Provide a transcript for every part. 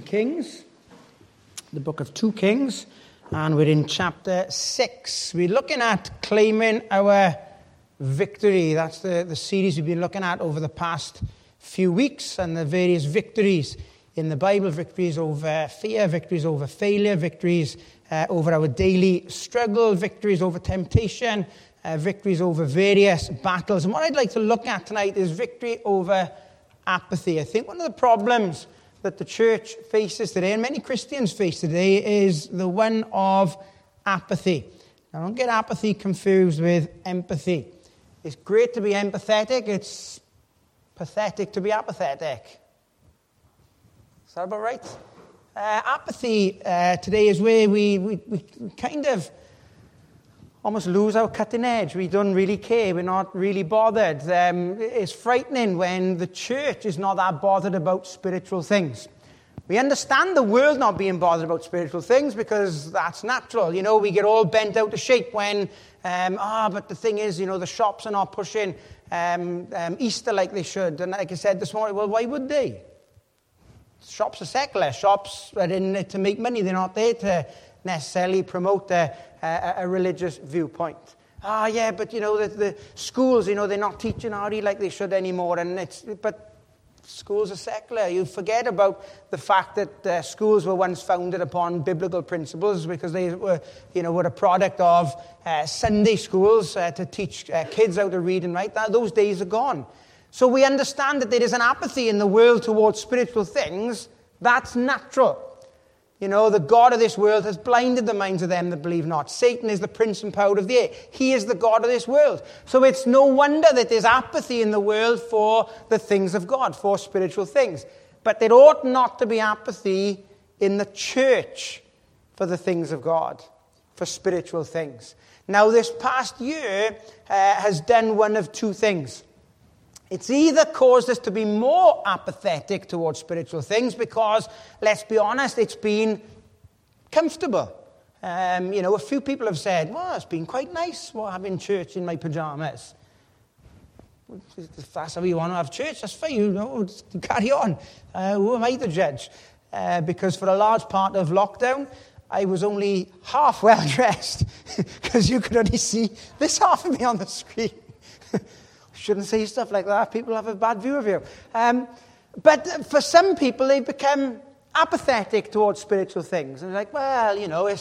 Kings, the book of 2 Kings, and we're in chapter 6. We're looking at claiming our victory. That's the series we've been looking at over the past few weeks, and the various victories in the Bible, victories over fear, victories over failure, victories over our daily struggle, victories over temptation, victories over various battles. And what I'd like to look at tonight is victory over apathy. I think one of the problems that the church faces today, and many Christians face today, is the one of apathy. Now, don't get apathy confused with empathy. It's great to be empathetic. It's pathetic to be apathetic. Is that about right? Apathy today is where we kind of almost lose our cutting edge. We don't really care. We're not really bothered. It's frightening when the church is not that bothered about spiritual things. We understand the world not being bothered about spiritual things because that's natural. You know, we get all bent out of shape when, but the thing is, you know, the shops are not pushing Easter like they should. And like I said this morning, well, why would they? Shops are secular. Shops are in it to make money. They're not there to necessarily promote a religious viewpoint. But you know, the schools, you know, they're not teaching RE like they should anymore. But schools are secular. You forget about the fact that schools were once founded upon biblical principles because they were a product of Sunday schools to teach kids how to read and write. Those days are gone. So we understand that there is an apathy in the world towards spiritual things. That's natural. You know, the God of this world has blinded the minds of them that believe not. Satan is the prince and power of the air. He is the God of this world. So it's no wonder that there's apathy in the world for the things of God, for spiritual things. But there ought not to be apathy in the church for the things of God, for spiritual things. Now, this past year has done one of two things. It's either caused us to be more apathetic towards spiritual things because, let's be honest, it's been comfortable. A few people have said, well, it's been quite nice having church in my pajamas. If that's how you want to have church, that's fine. You know, carry on. Who am I to judge? Because for a large part of lockdown, I was only half well dressed because you could only see this half of me on the screen. Shouldn't say stuff like that. People have a bad view of you. But for some people, they become apathetic towards spiritual things. And they're like, well, you know,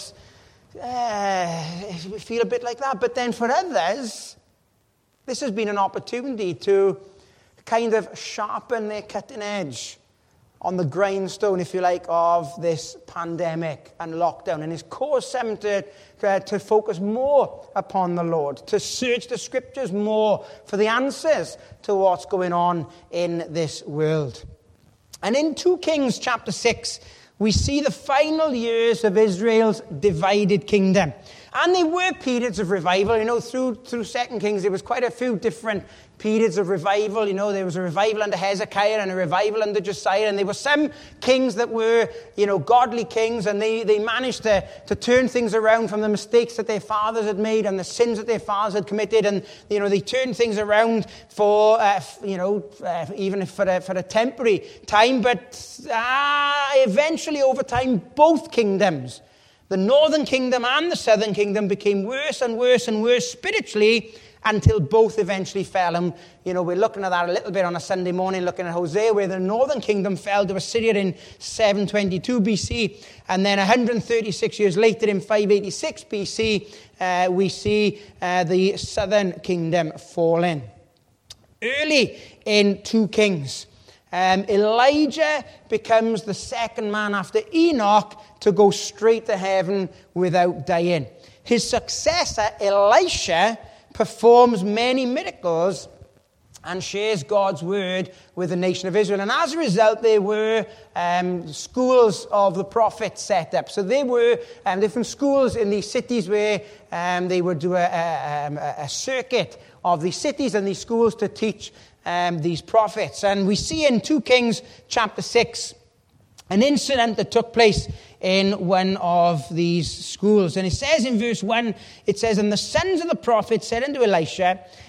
we feel a bit like that. But then for others, this has been an opportunity to kind of sharpen their cutting edge on the grindstone, if you like, of this pandemic and lockdown. And it's caused some to focus more upon the Lord, to search the scriptures more for the answers to what's going on in this world. And in 2 Kings chapter 6, we see the final years of Israel's divided kingdom. And there were periods of revival. You know, through 2 Kings, there was quite a few different periods of revival. You know, there was a revival under Hezekiah and a revival under Josiah. And there were some kings that were, you know, godly kings. And they managed to turn things around from the mistakes that their fathers had made and the sins that their fathers had committed. And, you know, they turned things around for, even for a temporary time. But eventually, over time, both kingdoms, the northern kingdom and the southern kingdom, became worse and worse and worse spiritually until both eventually fell. And, you know, we're looking at that a little bit on a Sunday morning, looking at Hosea, where the northern kingdom fell to Assyria in 722 BC. And then 136 years later, in 586 BC, we see the southern kingdom falling. Early in 2 Kings, Elijah becomes the second man after Enoch to go straight to heaven without dying. His successor, Elisha, performs many miracles and shares God's word with the nation of Israel. And as a result, there were schools of the prophets set up. So there were different schools in these cities where they would do a circuit of these cities and these schools to teach these prophets. And we see in 2 Kings chapter 6 an incident that took place in one of these schools. And it says in verse 1, it says, "And the sons of the prophets said unto Elisha,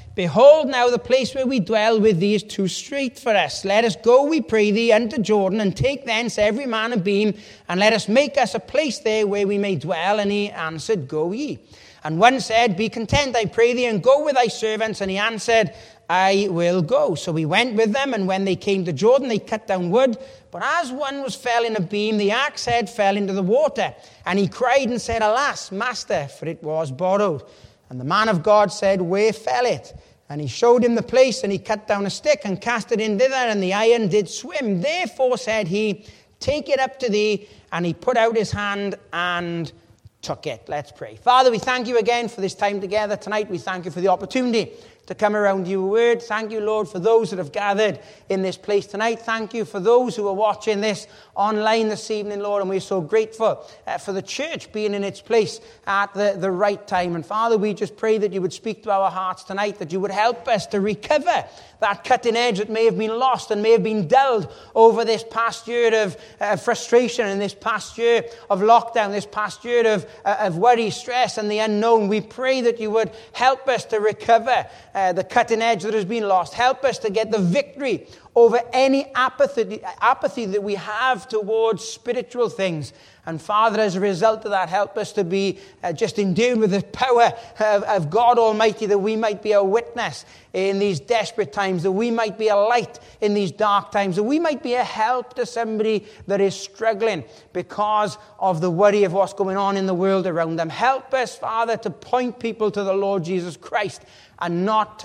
Behold now the place where we dwell with thee is too strait for us. Let us go, we pray thee, unto Jordan, and take thence every man a beam, and let us make us a place there where we may dwell. And he answered, Go ye. And one said, Be content, I pray thee, and go with thy servants. And he answered, I will go. So we went with them, and when they came to Jordan, they cut down wood. But as one was felling a beam, the axe head fell into the water. And he cried and said, Alas, master, for it was borrowed. And the man of God said, Where fell it? And he showed him the place, and he cut down a stick and cast it in thither, and the iron did swim. Therefore said he, Take it up to thee. And he put out his hand and took it. Let's pray. Father, we thank you again for this time together tonight. We thank you for the opportunity to come around your word. Thank you, Lord, for those that have gathered in this place tonight. Thank you for those who are watching this online this evening, Lord, and we're so grateful for the church being in its place at the right time. And Father, we just pray that you would speak to our hearts tonight, that you would help us to recover that cutting edge that may have been lost and may have been dulled over this past year of frustration and this past year of lockdown, this past year of worry, stress, and the unknown. We pray that you would help us to recover the cutting edge that has been lost. Help us to get the victory over any apathy that we have towards spiritual things. And Father, as a result of that, help us to be just endued with the power of God Almighty, that we might be a witness in these desperate times, that we might be a light in these dark times, that we might be a help to somebody that is struggling because of the worry of what's going on in the world around them. Help us, Father, to point people to the Lord Jesus Christ, and not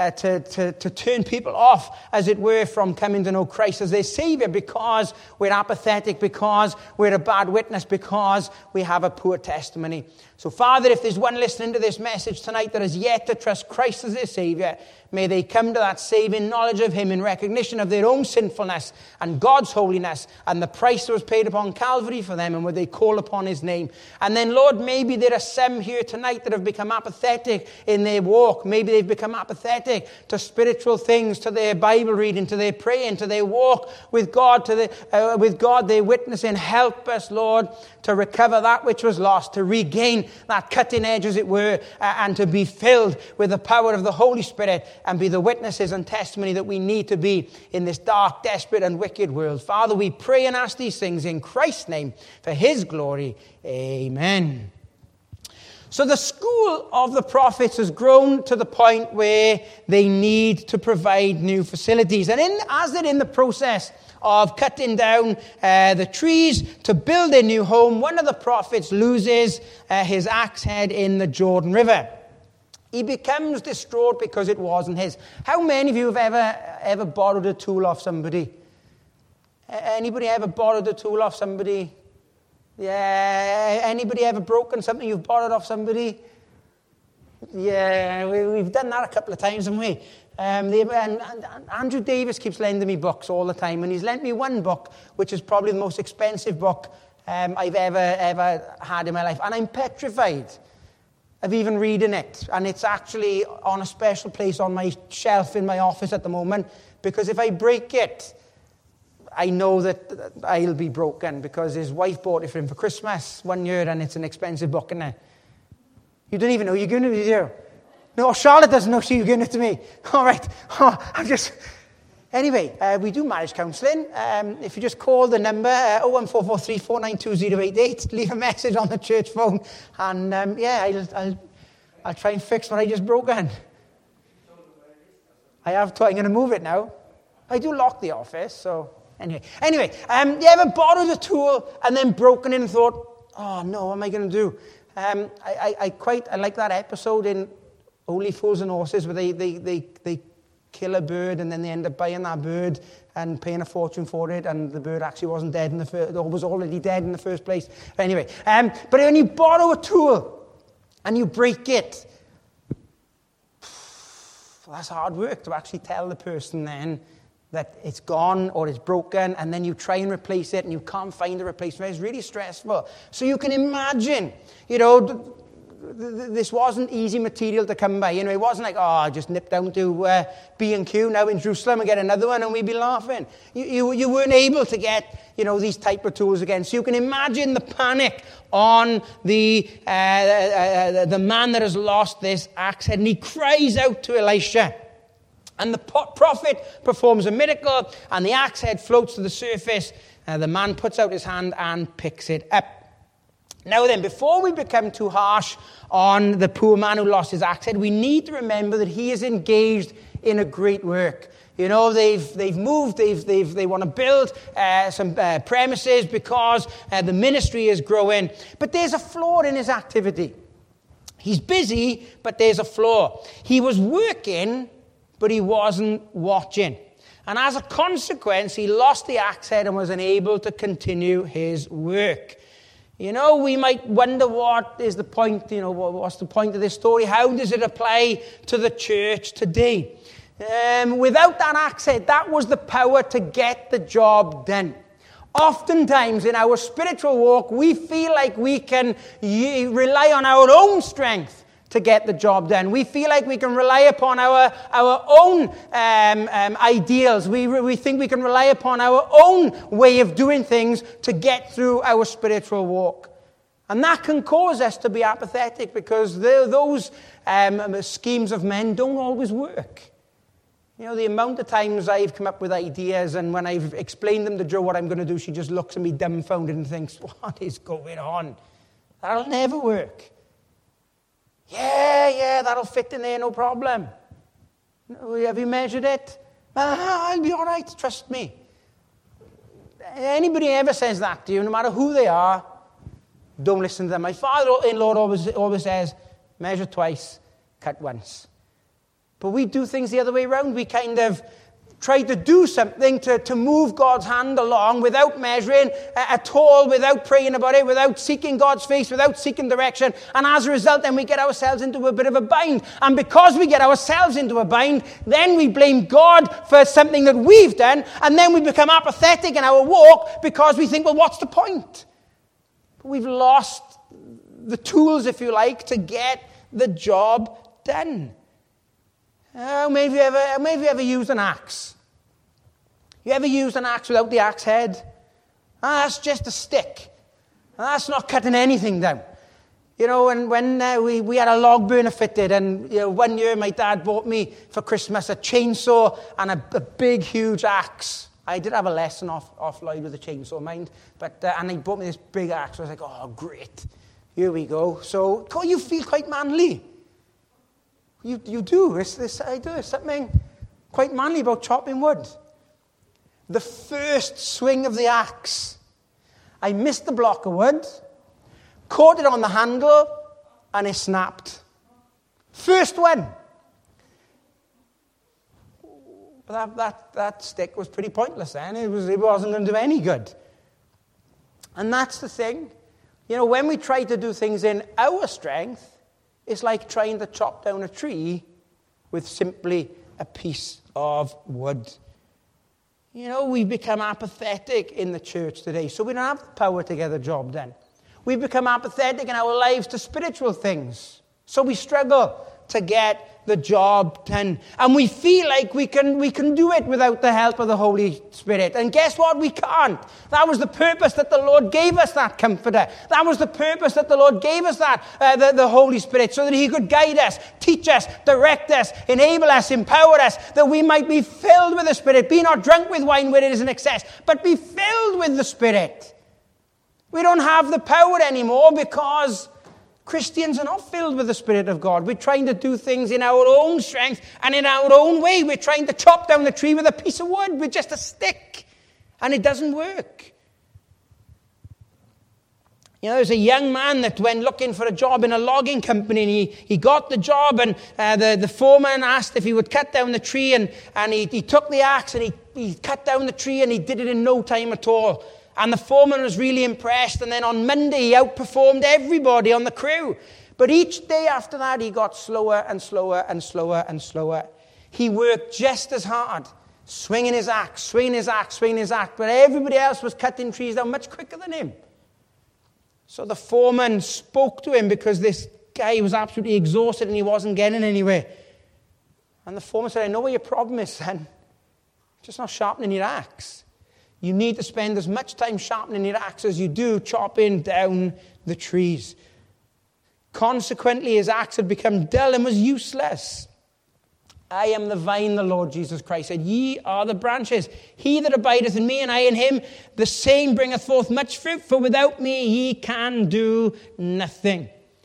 to turn people off, as it were, from coming to know Christ as their Savior because we're apathetic, because we're a bad witness, because we have a poor testimony. So, Father, if there's one listening to this message tonight that has yet to trust Christ as their Savior, may they come to that saving knowledge of him in recognition of their own sinfulness and God's holiness and the price that was paid upon Calvary for them, and would they call upon his name. And then, Lord, maybe there are some here tonight that have become apathetic in their walk. Maybe they've become apathetic to spiritual things, to their Bible reading, to their praying, to their walk with God, with God, their witnessing. Help us, Lord, to recover that which was lost, to regain that cutting edge, as it were, and to be filled with the power of the Holy Spirit, and be the witnesses and testimony that we need to be in this dark, desperate, and wicked world. Father, we pray and ask these things in Christ's name for his glory. Amen. So the school of the prophets has grown to the point where they need to provide new facilities. And as they're in the process of cutting down the trees to build a new home, one of the prophets loses his axe head in the Jordan River. He becomes distraught because it wasn't his. How many of you have ever borrowed a tool off somebody? Anybody ever borrowed a tool off somebody? Yeah. Anybody ever broken something you've borrowed off somebody? Yeah, we've done that a couple of times, haven't we? And Andrew Davis keeps lending me books all the time, and he's lent me one book, which is probably the most expensive book I've ever had in my life. And I'm petrified of even reading it. And it's actually on a special place on my shelf in my office at the moment, because if I break it, I know that I'll be broken, because his wife bought it for him for Christmas one year, and it's an expensive book, isn't it? You don't even know you're giving it to you. No, Charlotte doesn't know you're giving it to me. All right. Anyway, we do marriage counselling. If you just call the number 01443492088, leave a message on the church phone, and I'll try and fix what I just broken. I have to. I'm going to move it now. I do lock the office, so anyway. You ever borrowed a tool and then broken it and thought, oh no, what am I going to do? I like that episode in Only Fools and Horses where they kill a bird, and then they end up buying that bird and paying a fortune for it, and the bird actually wasn't dead or was already dead in the first place. Anyway, but when you borrow a tool and you break it, that's hard work to actually tell the person then that it's gone or it's broken, and then you try and replace it and you can't find a replacement. It's really stressful. So you can imagine, this wasn't easy material to come by. It wasn't like, I just nip down to B&Q now in Jerusalem and get another one and we'd be laughing. You weren't able to get, these type of tools again. So you can imagine the panic on the man that has lost this axe head. And he cries out to Elisha. And the prophet performs a miracle and the axe head floats to the surface. The man puts out his hand and picks it up. Now then, before we become too harsh on the poor man who lost his axe head, we need to remember that he is engaged in a great work. They've moved, they want to build some premises because the ministry is growing. But there's a flaw in his activity. He's busy, but there's a flaw. He was working, but he wasn't watching. And as a consequence, he lost the axe head and was unable to continue his work. We might wonder what is the point, what's the point of this story? How does it apply to the church today? Without that axe head, that was the power to get the job done. Oftentimes in our spiritual walk, we feel like we can rely on our own strength to get the job done. We feel like we can rely upon our own ideals. We think we can rely upon our own way of doing things to get through our spiritual walk. And that can cause us to be apathetic because those schemes of men don't always work. The amount of times I've come up with ideas and when I've explained them to Jo what I'm going to do, she just looks at me dumbfounded and thinks, what is going on? That'll never work. Yeah, that'll fit in there, no problem. Have you measured it? I'll be all right, trust me. Anybody ever says that to you, no matter who they are, don't listen to them. My father-in-law always says, measure twice, cut once. But we do things the other way around. We kind of try to do something to move God's hand along without measuring at all, without praying about it, without seeking God's face, without seeking direction. And as a result, then we get ourselves into a bit of a bind. And because we get ourselves into a bind, then we blame God for something that we've done. And then we become apathetic in our walk because we think, well, what's the point? But we've lost the tools, if you like, to get the job done. Maybe you ever used an axe? You ever used an axe without the axe head? That's just a stick. That's not cutting anything down. And when we had a log burner fitted, and one year my dad bought me for Christmas a chainsaw and a big, huge axe. I did have a lesson off Lloyd with the chainsaw, mind. And he bought me this big axe. I was like, oh, great. Here we go. So you feel quite manly. You do. I do. There's something quite manly about chopping wood. The first swing of the axe, I missed the block of wood, caught it on the handle, and it snapped. First one. That stick was pretty pointless then. It wasn't going to do any good. And that's the thing. When we try to do things in our strength, it's like trying to chop down a tree with simply a piece of wood. We've become apathetic in the church today, so we don't have the power to get the job done. We've become apathetic in our lives to spiritual things, so we struggle to get the job done. And we feel like we can do it without the help of the Holy Spirit. And guess what? We can't. That was the purpose that the Lord gave us that comforter. That was the purpose that the Lord gave us that, the Holy Spirit, so that he could guide us, teach us, direct us, enable us, empower us, that we might be filled with the Spirit. Be not drunk with wine where it is in excess, but be filled with the Spirit. We don't have the power anymore because Christians are not filled with the Spirit of God. We're trying to do things in our own strength and in our own way. We're trying to chop down the tree with a piece of wood, with just a stick. And it doesn't work. There's a young man that went looking for a job in a logging company, and he got the job, and the foreman asked if he would cut down the tree, and he took the axe and he cut down the tree, and he did it in no time at all. And the foreman was really impressed. And then on Monday, he outperformed everybody on the crew. But each day after that, he got slower and slower and slower and slower. He worked just as hard, swinging his axe, swinging his axe, swinging his axe. But everybody else was cutting trees down much quicker than him. So the foreman spoke to him because this guy was absolutely exhausted and he wasn't getting anywhere. And the foreman said, I know what your problem is, son. Just not sharpening your axe. You need to spend as much time sharpening your axe as you do chopping down the trees. Consequently, his axe had become dull and was useless. I am the vine, the Lord Jesus Christ said. Ye are the branches. He that abideth in me and I in him, the same bringeth forth much fruit. For without me ye can do nothing.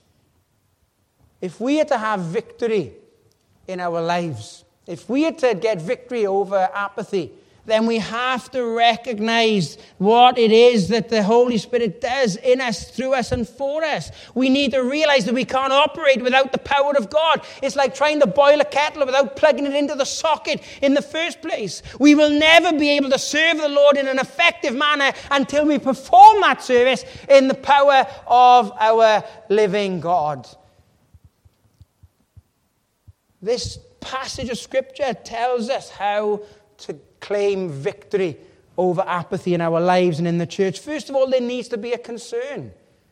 If we are to have victory in our lives, if we are to get victory over apathy, then we have to recognize what it is that the Holy Spirit does in us, through us, and for us. We need to realize that we can't operate without the power of God. It's like trying to boil a kettle without plugging it into the socket in the first place. We will never be able to serve the Lord in an effective manner until we perform that service in the power of our living God. This passage of Scripture tells us how to claim victory over apathy in our lives and in the church. First of all, there needs to be a concern.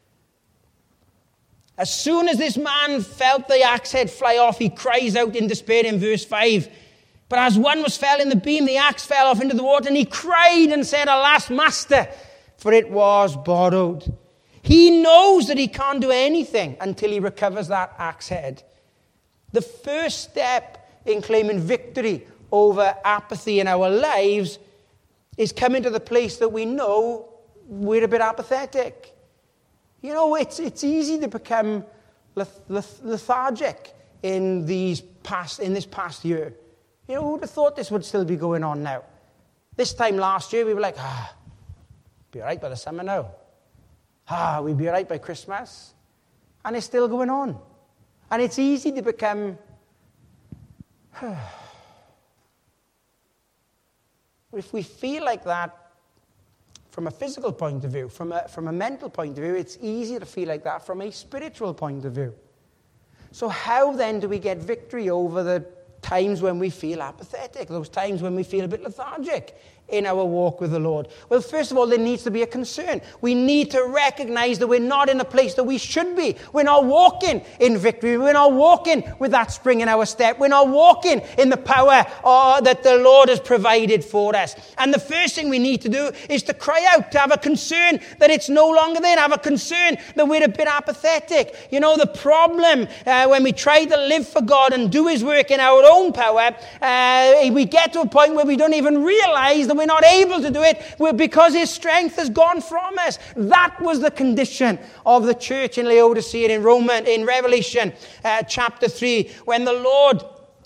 As soon as this man felt the axe head fly off, he cries out in despair in verse 5. But as one was fell in the beam, the axe fell off into the water, and he cried and said, Alas, master, for it was borrowed. He knows that he can't do anything until he recovers that axe head. The first step in claiming victory over apathy in our lives is coming to the place that we know we're a bit apathetic. You know, it's easy to become lethargic in this past year. You know, who would have thought this would still be going on now? This time last year, we were like, be all right by the summer now. We'll be all right by Christmas. And it's still going on. And it's easy to become... If we feel like that from a physical point of view, from a mental point of view, it's easier to feel like that from a spiritual point of view. So how then do we get victory over the times when we feel apathetic, those times when we feel a bit lethargic in our walk with the Lord? Well, first of all, there needs to be a concern. We need to recognize that we're not in a place that we should be. We're not walking in victory. We're not walking with that spring in our step. We're not walking in the power that the Lord has provided for us. And the first thing we need to do is to cry out, to have a concern that it's no longer there, to have a concern that we're a bit apathetic. You know, the problem when we try to live for God and do his work in our own power, we get to a point where we don't even realize that we're not able to do it because his strength has gone from us. That was the condition of the church in Laodicea in Revelation chapter 3, when the Lord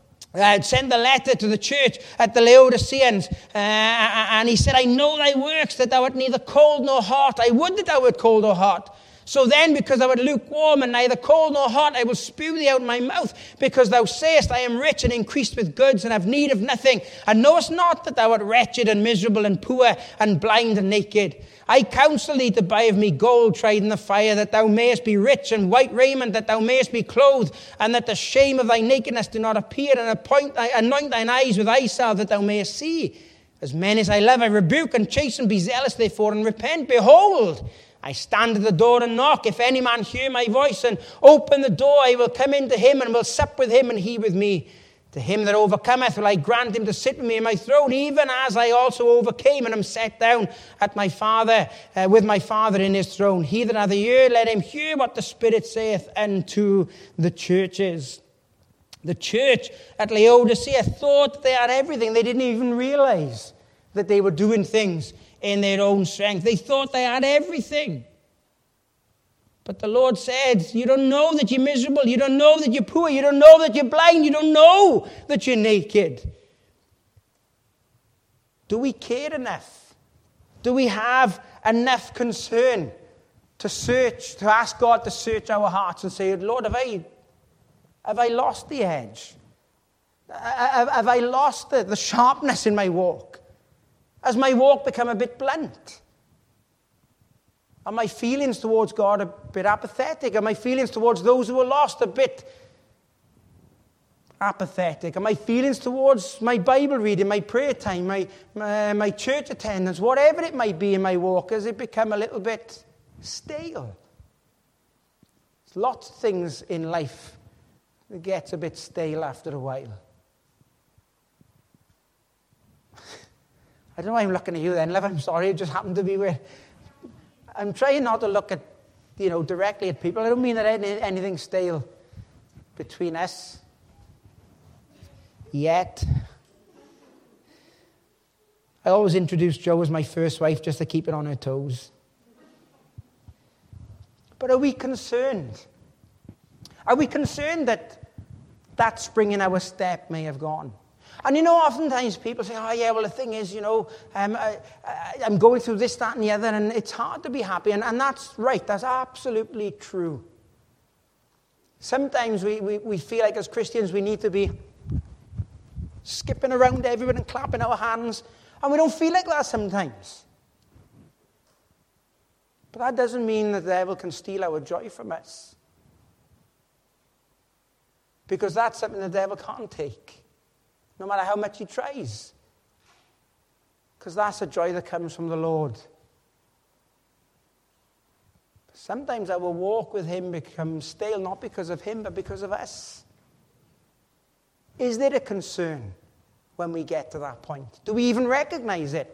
sent the letter to the church at the Laodiceans, and he said, I know thy works, that thou art neither cold nor hot. I would that thou wert cold or hot. So then, because thou art lukewarm and neither cold nor hot, I will spew thee out of my mouth, because thou sayest, I am rich and increased with goods, and have need of nothing, and knowest not that thou art wretched and miserable and poor and blind and naked. I counsel thee to buy of me gold tried in the fire, that thou mayest be rich, and white raiment, that thou mayest be clothed, and that the shame of thy nakedness do not appear, and anoint thine eyes with eye salve, that thou mayest see. As many as I love, I rebuke and chasten. Be zealous therefore, and repent. Behold, I stand at the door and knock. If any man hear my voice and open the door, I will come into him and will sup with him and he with me. To him that overcometh will I grant him to sit with me in my throne, even as I also overcame and am set down at my Father, with my Father in his throne. He that hath an ear, let him hear what the Spirit saith unto the churches. The church at Laodicea thought they had everything. They didn't even realize that they were doing things in their own strength. They thought they had everything. But the Lord said, you don't know that you're miserable. You don't know that you're poor. You don't know that you're blind. You don't know that you're naked. Do we care enough? Do we have enough concern to ask God to search our hearts and say, Lord, have I lost the edge? Have I lost the sharpness in my walk? Has my walk become a bit blunt? Are my feelings towards God a bit apathetic? Are my feelings towards those who are lost a bit apathetic? Are my feelings towards my Bible reading, my prayer time, my church attendance, whatever it might be in my walk, has it become a little bit stale? There's lots of things in life that gets a bit stale after a while. I don't know why I'm looking at you then, love. I'm sorry, it just happened to be where... I'm trying not to look at, directly at people. I don't mean that anything stale between us yet. I always introduce Jo as my first wife just to keep it on her toes. But are we concerned? Are we concerned that spring in our step may have gone? And oftentimes people say, oh yeah, well the thing is, I'm going through this, that and the other, and it's hard to be happy. And that's right, that's absolutely true. Sometimes we feel like as Christians we need to be skipping around everyone and clapping our hands. And we don't feel like that sometimes. But that doesn't mean that the devil can steal our joy from us. Because that's something the devil can't take, no matter how much he tries. Because that's a joy that comes from the Lord. Sometimes our walk with him becomes stale, not because of him, but because of us. Is there a concern when we get to that point? Do we even recognize it?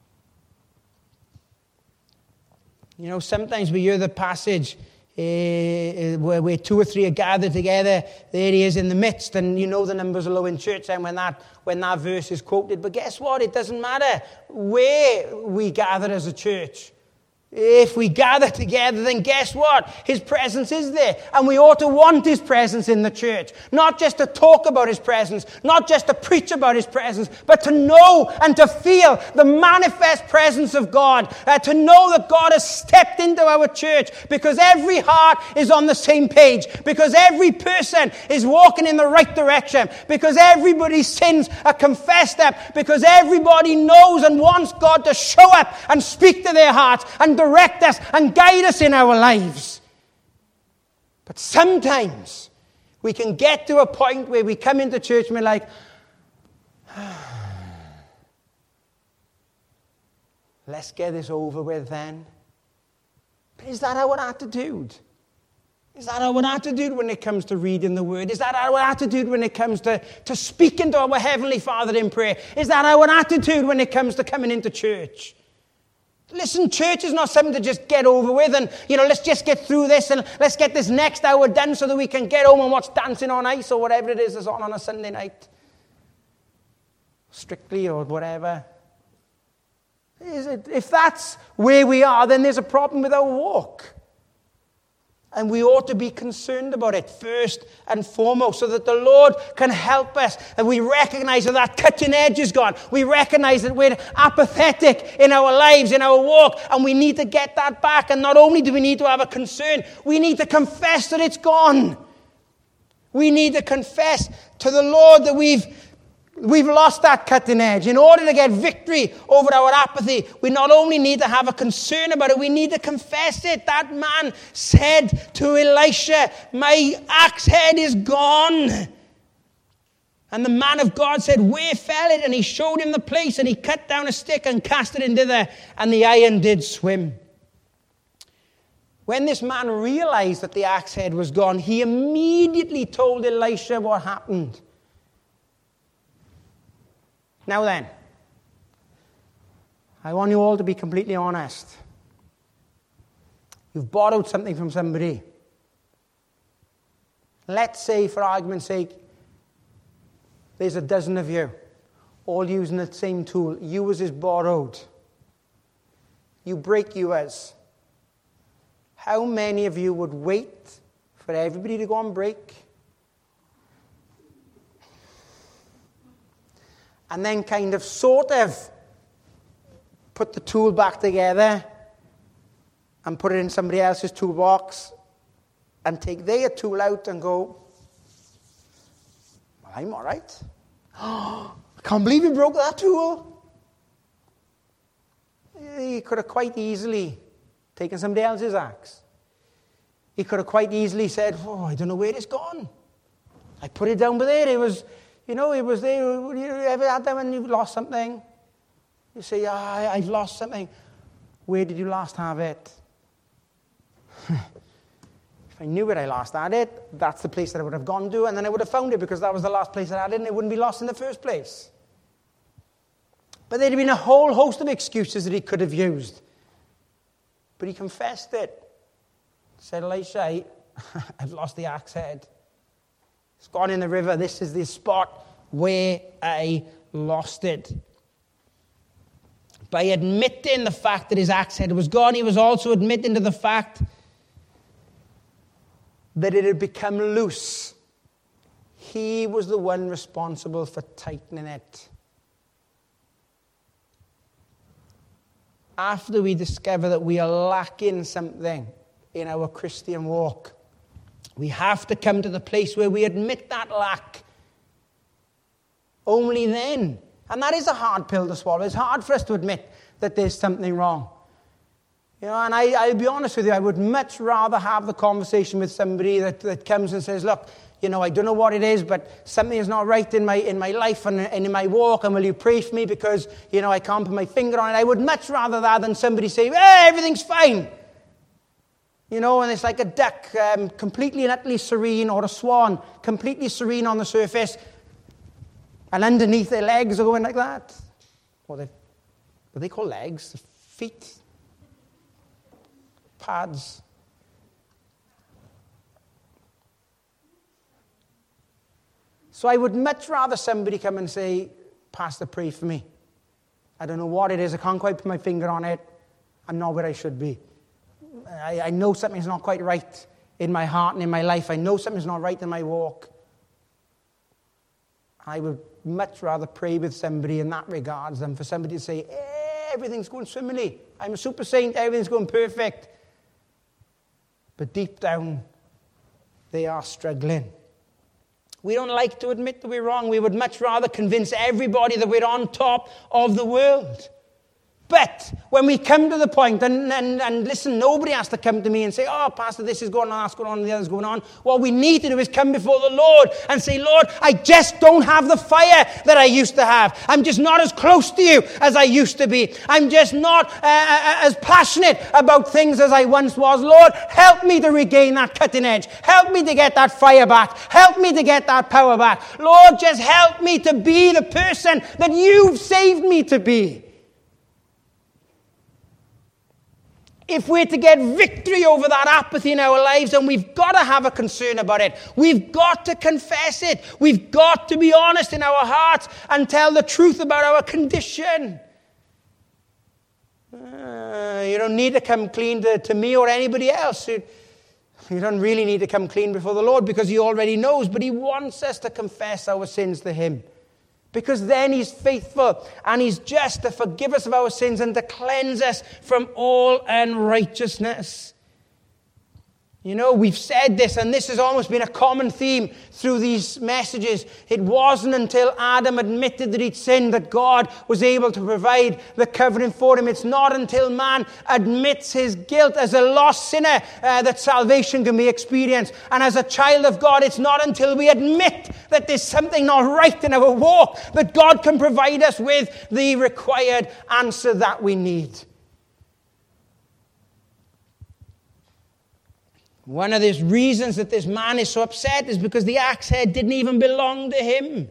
Sometimes we hear the passage where 2 or 3 are gathered together, there he is in the midst, and the numbers are low in church and when that verse is quoted. But guess what? It doesn't matter where we gather as a church. If we gather together, then guess what? His presence is there. And we ought to want his presence in the church. Not just to talk about his presence, not just to preach about his presence, but to know and to feel the manifest presence of God. To know that God has stepped into our church because every heart is on the same page. Because every person is walking in the right direction. Because everybody's sins are confessed up. Because everybody knows and wants God to show up and speak to their hearts and direct us and guide us in our lives. But sometimes we can get to a point where we come into church and we're like, let's get this over with then. But is that our attitude? Is that our attitude when it comes to reading the Word? Is that our attitude when it comes to speaking to our Heavenly Father in prayer? Is that our attitude when it comes to coming into church? Listen, church is not something to just get over with and, let's just get through this and let's get this next hour done so that we can get home and watch Dancing on Ice or whatever it is that's on a Sunday night. Strictly or whatever. If that's where we are, then there's a problem with our walk. And we ought to be concerned about it first and foremost so that the Lord can help us. And we recognize that cutting edge is gone. We recognize that we're apathetic in our lives, in our walk, and we need to get that back. And not only do we need to have a concern, we need to confess that it's gone. We need to confess to the Lord that we've lost that cutting edge. In order to get victory over our apathy, we not only need to have a concern about it, we need to confess it. That man said to Elisha, my axe head is gone. And the man of God said, where fell it? And he showed him the place, and he cut down a stick and cast it into there, and the iron did swim. When this man realized that the axe head was gone, he immediately told Elisha what happened. Now then, I want you all to be completely honest. You've borrowed something from somebody. Let's say, for argument's sake, there's a dozen of you, all using the same tool. Yours is borrowed. You break yours. How many of you would wait for everybody to go on break? And then kind of sort of put the tool back together and put it in somebody else's toolbox and take their tool out and go, well, I'm all right. I can't believe you broke that tool. He could have quite easily taken somebody else's axe. He could have quite easily said, oh, I don't know where it's gone. I put it down there. It was... it was there. You ever had that when you've lost something? You say, I've lost something. Where did you last have it? If If I knew where I last had it, that's the place that I would have gone to, and then I would have found it because that was the last place I had it, and it wouldn't be lost in the first place. But there'd have been a whole host of excuses that he could have used. But he confessed it. Said, Elisha, I've lost the axe head. It's gone in the river. This is the spot where I lost it. By admitting the fact that his axe head was gone, he was also admitting to the fact that it had become loose. He was the one responsible for tightening it. After we discover that we are lacking something in our Christian walk, we have to come to the place where we admit that lack. Only then. And that is a hard pill to swallow. It's hard for us to admit that there's something wrong. You know, and I'll be honest with you, I would much rather have the conversation with somebody that comes and says, look, you know, I don't know what it is, but something is not right in my life and in my walk, and will you pray for me because, you know, I can't put my finger on it. I would much rather that than somebody say, hey, everything's fine. You know, and it's like a duck, completely and utterly serene, or a swan, completely serene on the surface, and underneath their legs are going like that. What they call legs? Feet? Pads? So I would much rather somebody come and say, Pastor, pray for me. I don't know what it is. I can't quite put my finger on it. I'm not where I should be. I know something's not quite right in my heart and in my life. I know something's not right in my walk. I would much rather pray with somebody in that regards than for somebody to say, everything's going swimmingly. I'm a super saint. Everything's going perfect. But deep down, they are struggling. We don't like to admit that we're wrong. We would much rather convince everybody that we're on top of the world. But when we come to the point, and listen, nobody has to come to me and say, oh, Pastor, this is going on, that's going on, the other's going on. What we need to do is come before the Lord and say, Lord, I just don't have the fire that I used to have. I'm just not as close to you as I used to be. I'm just not as passionate about things as I once was. Lord, help me to regain that cutting edge. Help me to get that fire back. Help me to get that power back. Lord, just help me to be the person that you've saved me to be. If we're to get victory over that apathy in our lives, then we've got to have a concern about it. We've got to confess it. We've got to be honest in our hearts and tell the truth about our condition. You don't need to come clean to me or anybody else. You don't really need to come clean before the Lord because he already knows, but he wants us to confess our sins to him. Because then he's faithful and he's just to forgive us of our sins and to cleanse us from all unrighteousness. You know, we've said this, and this has almost been a common theme through these messages. It wasn't until Adam admitted that he'd sinned that God was able to provide the covering for him. It's not until man admits his guilt as a lost sinner that salvation can be experienced. And as a child of God, it's not until we admit that there's something not right in our walk that God can provide us with the required answer that we need. One of the reasons that this man is so upset is because the axe head didn't even belong to him.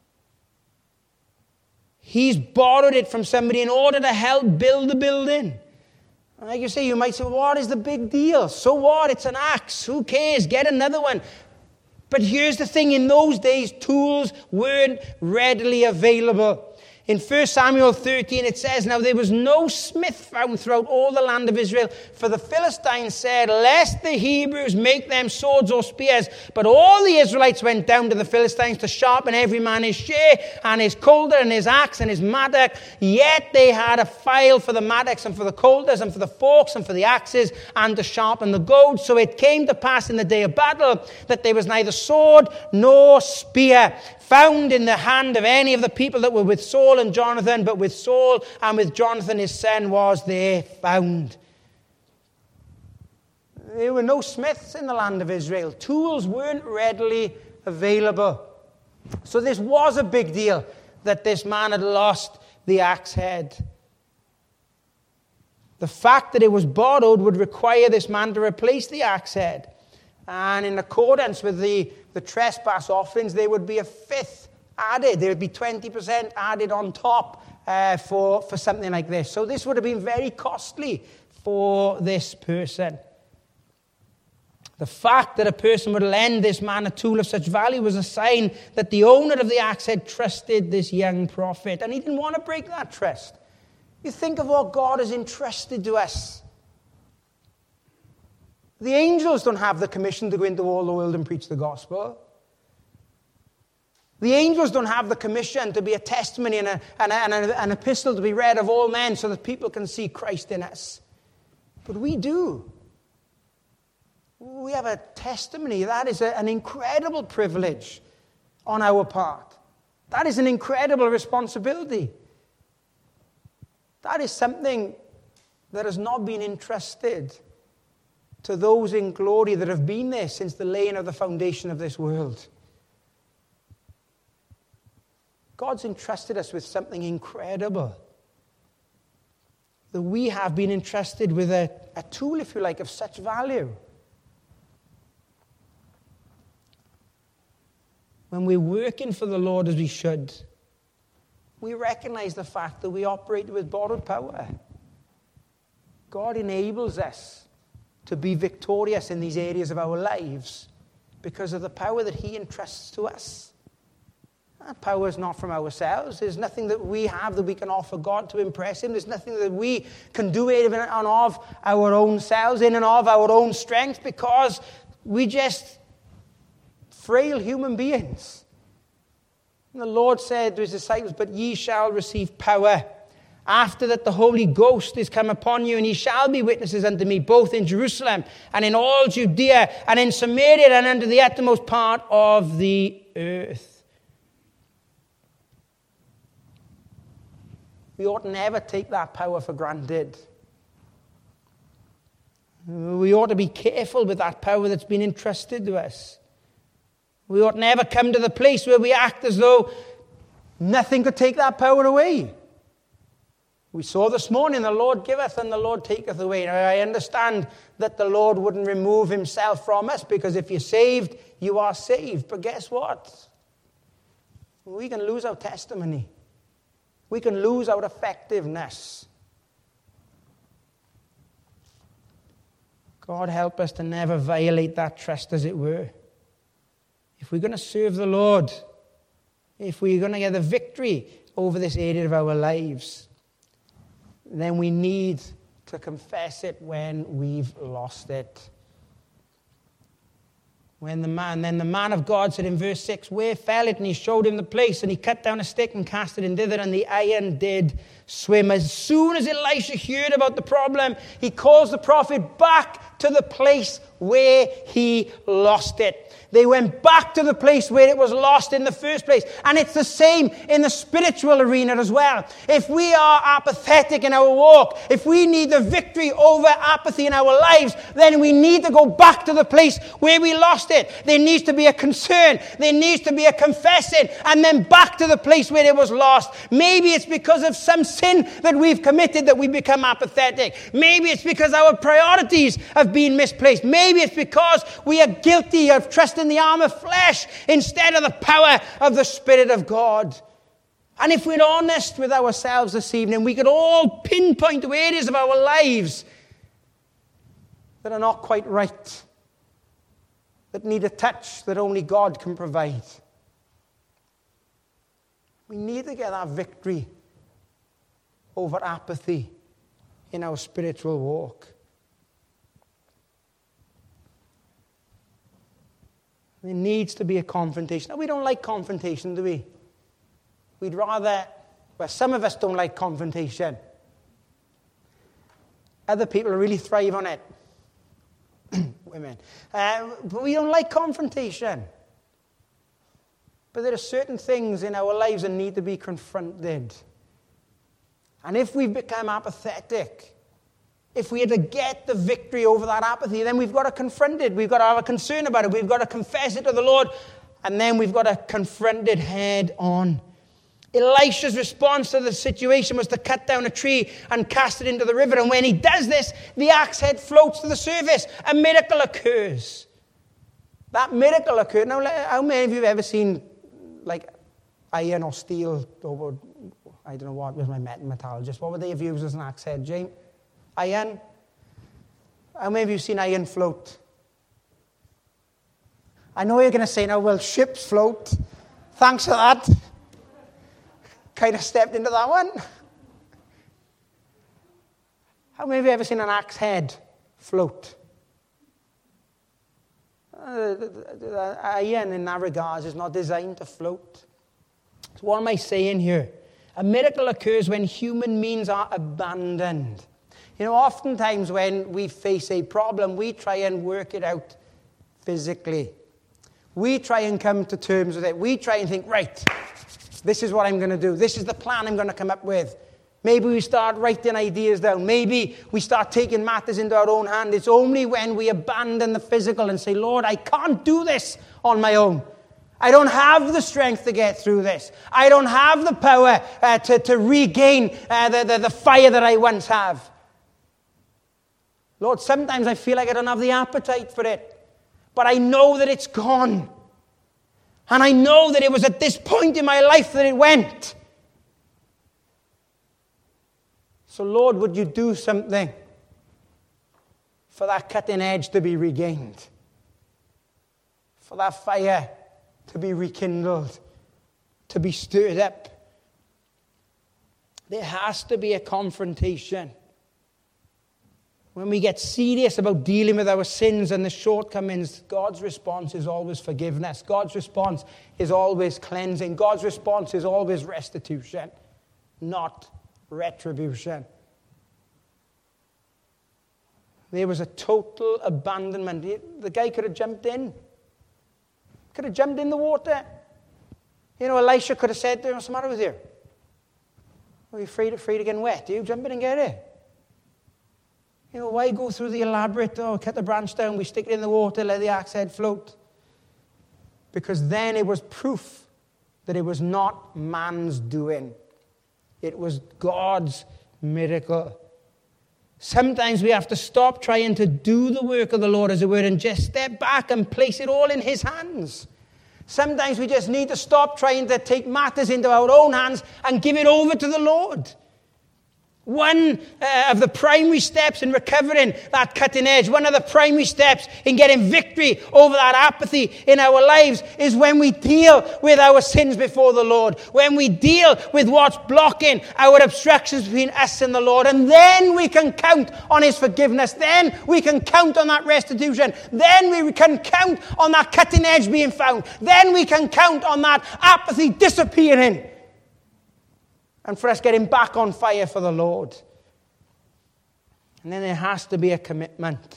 He's borrowed it from somebody in order to help build the building. And like you say, you might say, well, what is the big deal? So what? It's an axe. Who cares? Get another one. But here's the thing. In those days, tools weren't readily available. In 1 Samuel 13, it says, now there was no smith found throughout all the land of Israel, for the Philistines said, lest the Hebrews make them swords or spears. But all the Israelites went down to the Philistines to sharpen every man his share, and his coulter, and his axe, and his mattock. Yet they had a file for the mattocks, and for the coulters, and for the forks, and for the axes, and to sharpen the goads. So it came to pass in the day of battle that there was neither sword nor spear found in the hand of any of the people that were with Saul and Jonathan, but with Saul and with Jonathan his son was there found. There were no smiths in the land of Israel. Tools weren't readily available. So this was a big deal that this man had lost the axe head. The fact that it was borrowed would require this man to replace the axe head. And in accordance with the trespass offerings, there would be a fifth added. There would be 20% added on top for something like this. So this would have been very costly for this person. The fact that a person would lend this man a tool of such value was a sign that the owner of the axe had trusted this young prophet, and he didn't want to break that trust. You think of what God has entrusted to us. The angels don't have the commission to go into all the world and preach the gospel. The angels don't have the commission to be a testimony and an epistle to be read of all men so that people can see Christ in us. But we do. We have a testimony. That is an incredible privilege on our part. That is an incredible responsibility. That is something that has not been entrusted to those in glory that have been there since the laying of the foundation of this world. God's entrusted us with something incredible. That we have been entrusted with a tool, if you like, of such value. When we're working for the Lord as we should, we recognize the fact that we operate with borrowed power. God enables us to be victorious in these areas of our lives because of the power that he entrusts to us. That power is not from ourselves. There's nothing that we have that we can offer God to impress him. There's nothing that we can do in and of our own selves, in and of our own strength, because we just frail human beings. And the Lord said to his disciples, "But ye shall receive power. After that the Holy Ghost is come upon you, and ye shall be witnesses unto me, both in Jerusalem and in all Judea and in Samaria and unto the uttermost part of the earth." We ought never take that power for granted. We ought to be careful with that power that's been entrusted to us. We ought never come to the place where we act as though nothing could take that power away. We saw this morning, the Lord giveth and the Lord taketh away. Now, I understand that the Lord wouldn't remove himself from us, because if you're saved, you are saved. But guess what? We can lose our testimony. We can lose our effectiveness. God help us to never violate that trust, as it were. If we're going to serve the Lord, if we're going to get the victory over this area of our lives, then we need to confess it when we've lost it. Then the man of God said in verse 6, "Where fell it?" And he showed him the place, and he cut down a stick and cast it in thither, and the iron did swim. As soon as Elisha heard about the problem, he calls the prophet back to the place where he lost it. They went back to the place where it was lost in the first place. And it's the same in the spiritual arena as well. If we are apathetic in our walk, if we need the victory over apathy in our lives, then we need to go back to the place where we lost it. There needs to be a concern. There needs to be a confessing. And then back to the place where it was lost. Maybe it's because of some sin that we've committed that we become apathetic. Maybe it's because our priorities have been misplaced. Maybe it's because we are guilty of trusting the arm of flesh instead of the power of the Spirit of God. And if we're honest with ourselves this evening, we could all pinpoint to areas of our lives that are not quite right, that need a touch that only God can provide. We need to get that victory over apathy in our spiritual walk. There needs to be a confrontation. Now, we don't like confrontation, do we? We'd rather, well, some of us don't like confrontation. Other people really thrive on it. Women. But we don't like confrontation. But there are certain things in our lives that need to be confronted. And if we've become apathetic, if we are to get the victory over that apathy, then we've got to confront it. We've got to have a concern about it. We've got to confess it to the Lord. And then we've got to confront it head on. Elisha's response to the situation was to cut down a tree and cast it into the river. And when he does this, the axe head floats to the surface. A miracle occurs. That miracle occurred. Now, how many of you have ever seen, like, iron or steel, or I don't know what was my metallurgist. What would they have used as an axe head, James? Iron? How many of you have seen iron float? I know you're going to say, now, well, ships float. Thanks for that. Kind of stepped into that one. How many of you have ever seen an axe head float? Iron, in that regard, is not designed to float. So what am I saying here? A miracle occurs when human means are abandoned. You know, oftentimes when we face a problem, we try and work it out physically. We try and come to terms with it. We try and think, right, this is what I'm going to do. This is the plan I'm going to come up with. Maybe we start writing ideas down. Maybe we start taking matters into our own hand. It's only when we abandon the physical and say, Lord, I can't do this on my own. I don't have the strength to get through this. I don't have the power to regain the fire that I once have. Lord, sometimes I feel like I don't have the appetite for it. But I know that it's gone. And I know that it was at this point in my life that it went. So, Lord, would you do something for that cutting edge to be regained? For that fire to be rekindled, to be stirred up. There has to be a confrontation. When we get serious about dealing with our sins and the shortcomings, God's response is always forgiveness. God's response is always cleansing. God's response is always restitution, not retribution. There was a total abandonment. The guy could have jumped in. Could have jumped in the water. You know, Elisha could have said to him, what's the matter with you? Are you afraid of getting wet? Do you jump in and get it? You know, why go through the elaborate, cut the branch down, we stick it in the water, let the axe head float? Because then it was proof that it was not man's doing. It was God's miracle. Sometimes we have to stop trying to do the work of the Lord, as it were, and just step back and place it all in His hands. Sometimes we just need to stop trying to take matters into our own hands and give it over to the Lord. One of the primary steps in recovering that cutting edge, one of the primary steps in getting victory over that apathy in our lives is when we deal with our sins before the Lord, when we deal with what's blocking our obstructions between us and the Lord, and then we can count on His forgiveness, then we can count on that restitution, then we can count on that cutting edge being found, then we can count on that apathy disappearing. And for us getting back on fire for the Lord. And then there has to be a commitment.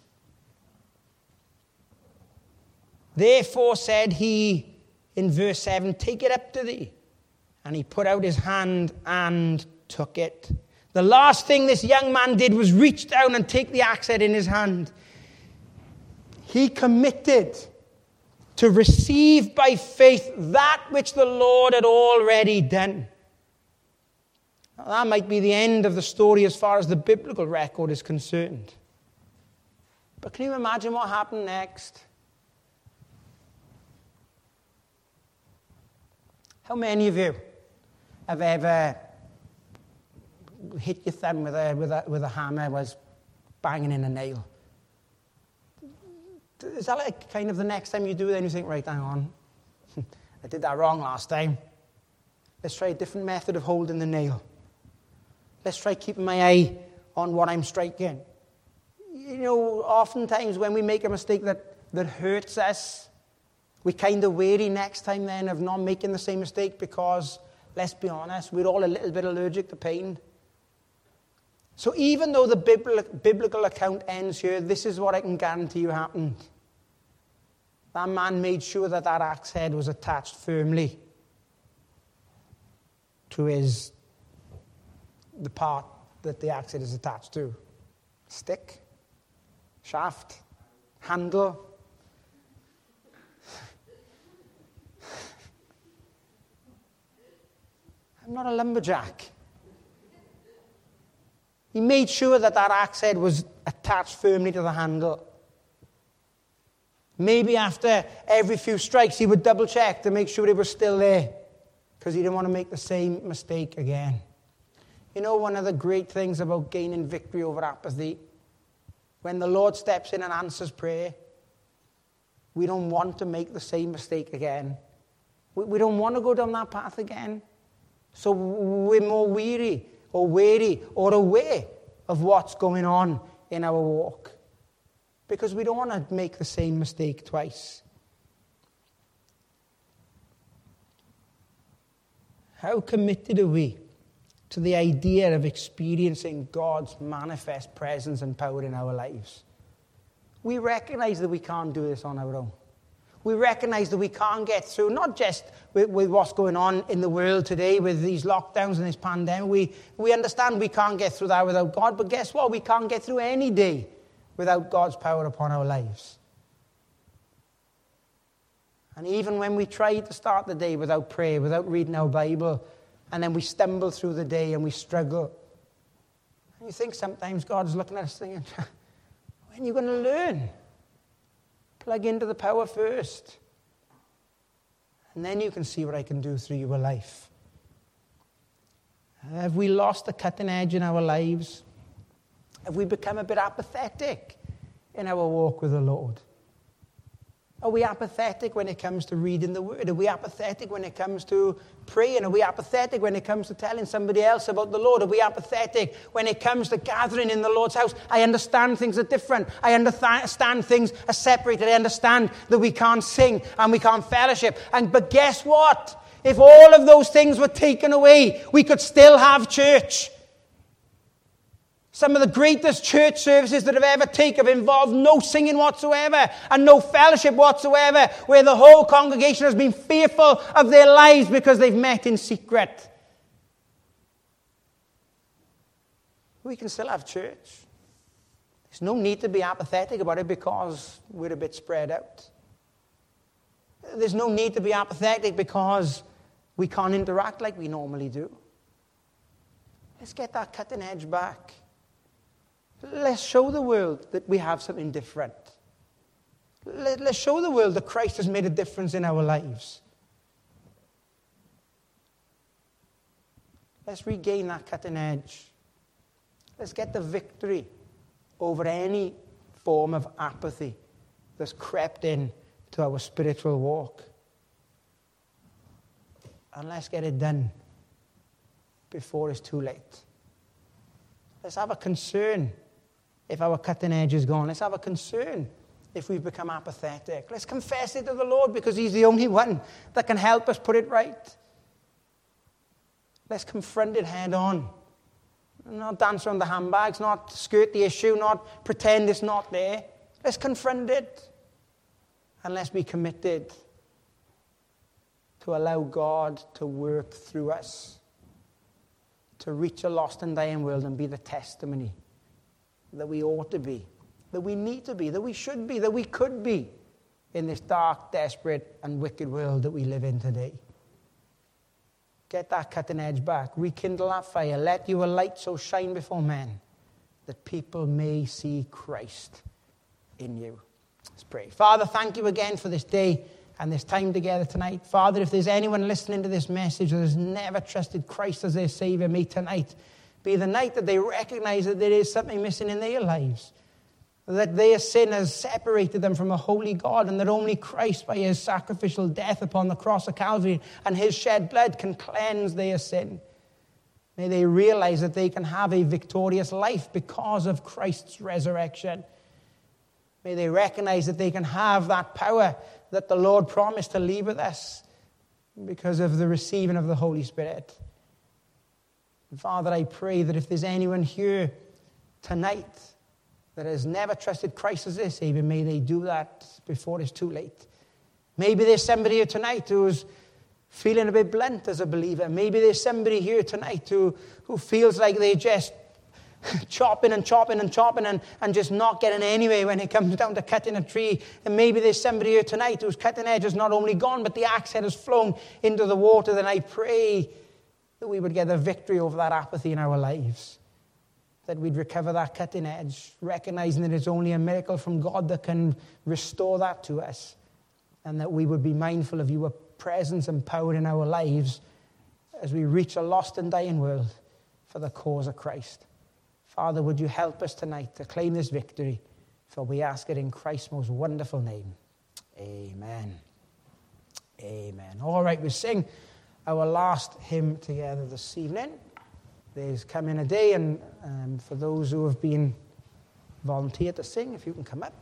Therefore said he, in verse 7, take it up to thee. And he put out his hand and took it. The last thing this young man did was reach down and take the axe head in his hand. He committed to receive by faith that which the Lord had already done. Now, that might be the end of the story as far as the biblical record is concerned. But can you imagine what happened next? How many of you have ever hit your thumb with a hammer was banging in a nail? Is that like kind of the next time you do it, then you think, right, hang on, I did that wrong last time. Let's try a different method of holding the nail. Let's try keeping my eye on what I'm striking. You know, oftentimes when we make a mistake that hurts us, we kind of wary next time then of not making the same mistake because, let's be honest, we're all a little bit allergic to pain. So even though the biblical account ends here, this is what I can guarantee you happened. That man made sure that axe head was attached firmly to the part that the axe head is attached to. Stick, shaft, handle. I'm not a lumberjack. He made sure that axe head was attached firmly to the handle. Maybe after every few strikes, he would double check to make sure it was still there, because he didn't want to make the same mistake again. You know, one of the great things about gaining victory over apathy, when the Lord steps in and answers prayer, we don't want to make the same mistake again. We don't want to go down that path again. So we're more weary or aware of what's going on in our walk, because we don't want to make the same mistake twice. How committed are we to the idea of experiencing God's manifest presence and power in our lives? We recognize that we can't do this on our own. We recognize that we can't get through, not just with what's going on in the world today with these lockdowns and this pandemic. We understand we can't get through that without God, but guess what? We can't get through any day without God's power upon our lives. And even when we try to start the day without prayer, without reading our Bible, and then we stumble through the day and we struggle, and you think sometimes God's looking at us thinking, when are you going to learn? Plug into the power first, and then you can see what I can do through your life. Have we lost the cutting edge in our lives? Have we become a bit apathetic in our walk with the Lord? Are we apathetic when it comes to reading the Word? Are we apathetic when it comes to praying? Are we apathetic when it comes to telling somebody else about the Lord? Are we apathetic when it comes to gathering in the Lord's house? I understand things are different. I understand things are separated. I understand that we can't sing and we can't fellowship. But guess what? If all of those things were taken away, we could still have church. Some of the greatest church services that have ever taken have involved no singing whatsoever and no fellowship whatsoever, where the whole congregation has been fearful of their lives because they've met in secret. We can still have church. There's no need to be apathetic about it because we're a bit spread out. There's no need to be apathetic because we can't interact like we normally do. Let's get that cutting edge back. Let's show the world that we have something different. Let's show the world that Christ has made a difference in our lives. Let's regain that cutting edge. Let's get the victory over any form of apathy that's crept in to our spiritual walk. And let's get it done before it's too late. Let's have a concern if our cutting edge is gone. Let's have a concern if we've become apathetic. Let's confess it to the Lord, because he's the only one that can help us put it right. Let's confront it head on. Not dance around the handbags, not skirt the issue, not pretend it's not there. Let's confront it. And let's be committed to allow God to work through us, to reach a lost and dying world and be the testimony that we ought to be, that we need to be, that we should be, that we could be in this dark, desperate, and wicked world that we live in today. Get that cutting edge back. Rekindle that fire. Let your light so shine before men that people may see Christ in you. Let's pray. Father, thank you again for this day and this time together tonight. Father, if there's anyone listening to this message that has never trusted Christ as their Savior, may tonight be the night that they recognize that there is something missing in their lives, that their sin has separated them from a holy God, and that only Christ, by his sacrificial death upon the cross of Calvary and his shed blood, can cleanse their sin. May they realize that they can have a victorious life because of Christ's resurrection. May they recognize that they can have that power that the Lord promised to leave with us because of the receiving of the Holy Spirit. And Father, I pray that if there's anyone here tonight that has never trusted Christ as their Savior, may they do that before it's too late. Maybe there's somebody here tonight who's feeling a bit blunt as a believer. Maybe there's somebody here tonight who feels like they're just chopping and just not getting anywhere when it comes down to cutting a tree. And maybe there's somebody here tonight whose cutting edge has not only gone, but the axe head has flown into the water. Then I pray that we would get the victory over that apathy in our lives. that we'd recover that cutting edge, recognizing that it's only a miracle from God that can restore that to us, and that we would be mindful of your presence and power in our lives as we reach a lost and dying world for the cause of Christ. Father, would you help us tonight to claim this victory, for we ask it in Christ's most wonderful name. Amen. Amen. All right, we sing our last hymn together this evening. There's coming a day, and for those who have been volunteered to sing, if you can come up.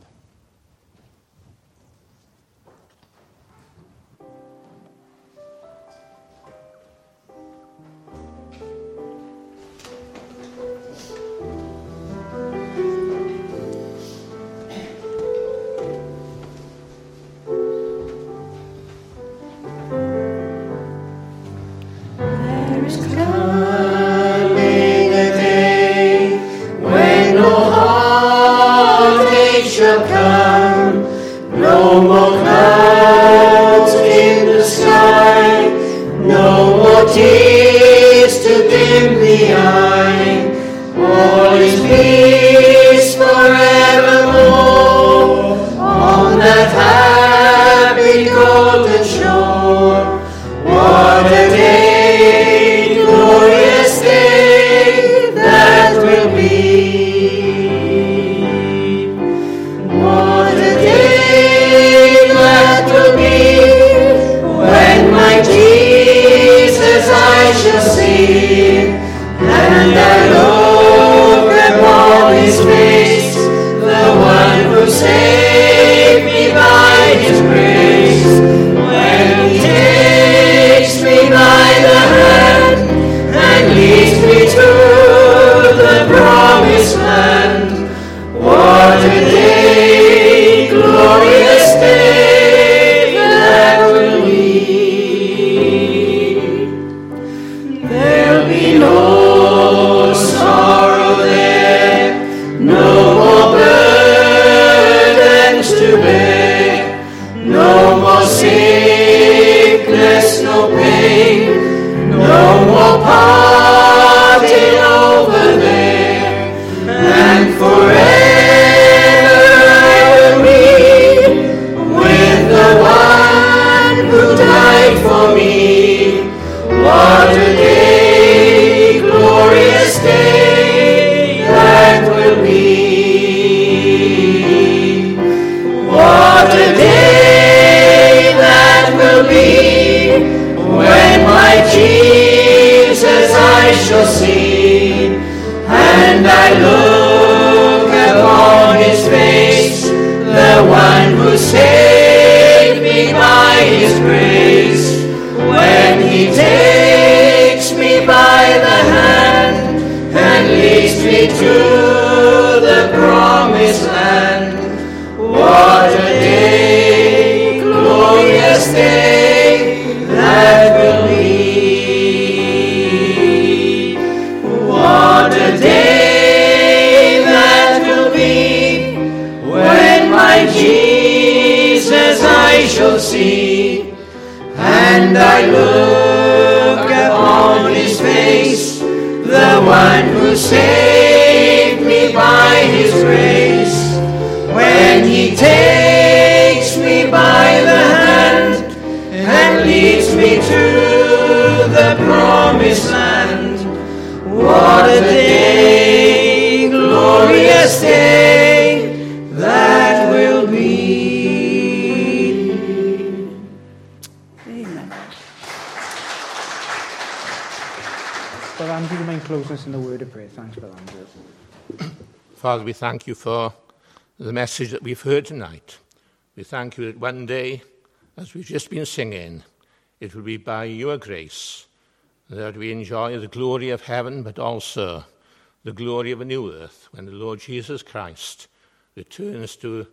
Father, we thank you for the message that we've heard tonight. We thank you that one day, as we've just been singing, it will be by your grace that we enjoy the glory of heaven, but also the glory of a new earth when the Lord Jesus Christ returns to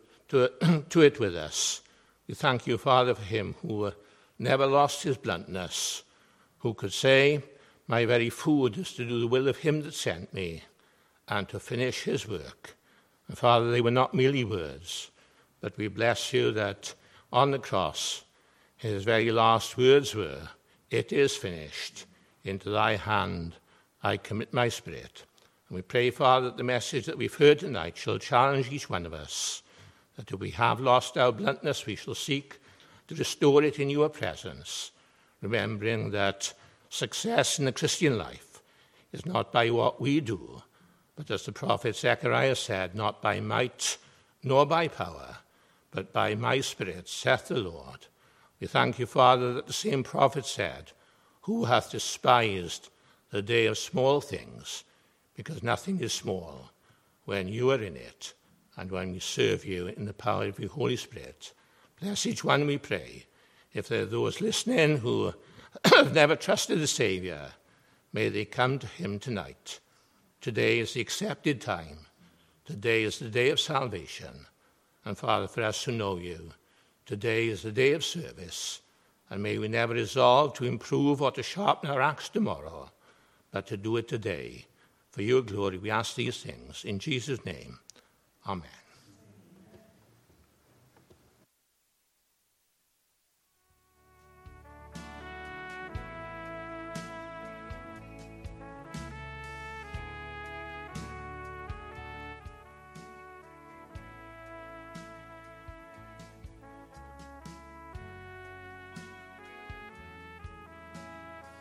it with us. We thank you, Father, for him who never lost his bluntness, who could say, my very food is to do the will of him that sent me, and to finish his work. And Father, they were not merely words, but we bless you that on the cross, his very last words were, it is finished. Into thy hand I commit my spirit. And we pray, Father, that the message that we've heard tonight shall challenge each one of us, that if we have lost our bluntness, we shall seek to restore it in your presence, remembering that success in the Christian life is not by what we do, but as the prophet Zechariah said, not by might nor by power, but by my Spirit, saith the Lord. We thank you, Father, that the same prophet said, who hath despised the day of small things, because nothing is small when you are in it and when we serve you in the power of your Holy Spirit. Bless each one, we pray. If there are those listening who have never trusted the Saviour, may they come to him tonight. Today is the accepted time. Today is the day of salvation. And Father, for us who know you, today is the day of service. And may we never resolve to improve or to sharpen our axe tomorrow, but to do it today. For your glory, we ask these things in Jesus' name. Amen.